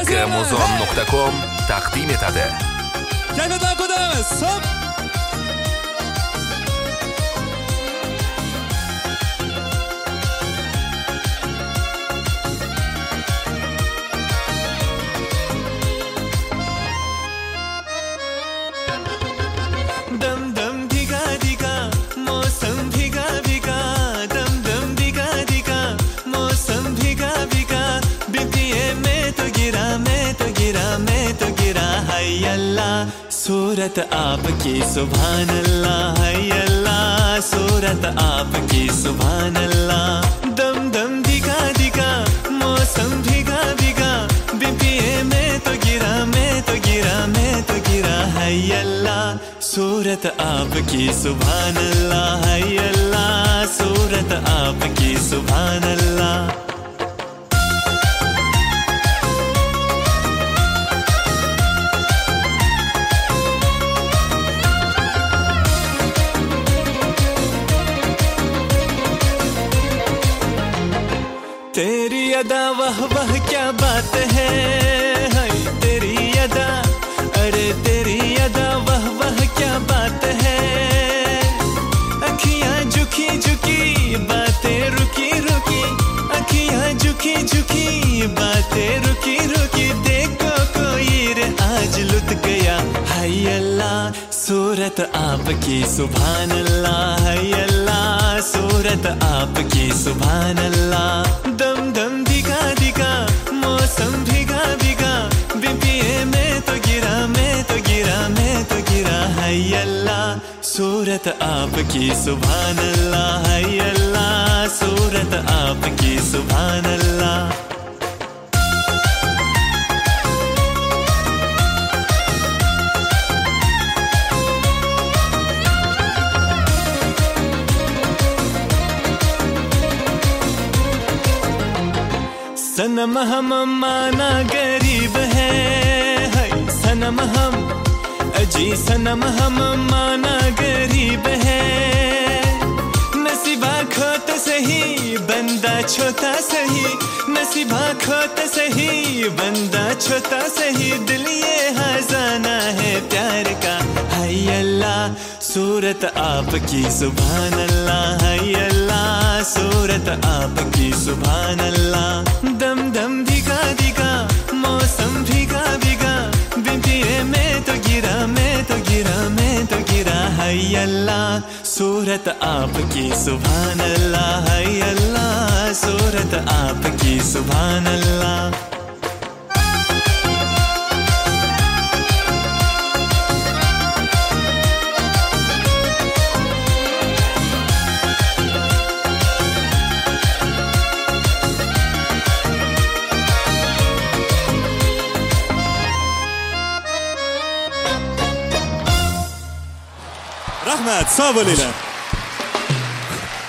Rockmuzon.com taqdim etadi. Kayfiyatlar ko'taramiz. Hop. दम दम भीगा भीगा मौसम भीगा भीगा दम दम भीगा भीगा मौसम भीगा भीगा बिपिए में तो गिरा मैं तो गिरा मैं तो गिरा हाय अल्लाह सूरत आपकी सुभान अल्लाह हाय अल्लाह सूरत आपकी सुभान अल्लाह दम दम भीगा भीगा मौसम भीगा भीगा बिपिए में तो गिरा मैं तो गिरा मैं तो गिरा हाय अल्लाह सूरत आपकी सुभान अल्लाह हाय अल्लाह सूरत आपकी सुभान अल्लाह तेरी अदा वाह वाह क्या बात है हाय तेरी अदा अरे तेरी अदा वाह वाह क्या बात है अखियां झुकी झुकी बातें रुकी रुकी अखियां झुकी झुकी बातें रुकी रुकी देखो कोई रे आज लुट गया हाय अल्लाह सूरत आपकी सुभान अल्लाह हाय अल्लाह सूरत आपकी सुभान अल्लाह दम दम भीगा भीगा मौसम भीगा भीगा बिपिए में तो गिरा मैं तो गिरा मैं तो गिरा हाय अल्लाह सूरत आपकी सुभान अल्लाह हाय अल्लाह सूरत आपकी सुभान अल्लाह सनम हम माना गरीब है हाय सनम हम अजी सनम हम माना गरीब है नसीबा खोत सही बंदा छोटा सही नसीबा खोत सही बंदा छोटा सही दिल ये खजाना है प्यार का हाय अल्लाह सूरत आपकी सुभान अल्लाह हाय अल्लाह सूरत आपकी सुभान अल्लाह दम दम भीगा भीगा मौसम भीगा भीगा बिपिए में तो गिरा मैं तो गिरा मैं तो गिरा हाय अल्लाह सूरत आपकी सुभान अल्लाह हाय अल्लाह सूरत आपकी सुभान अल्लाह Rahmat, sog' bo'linglar.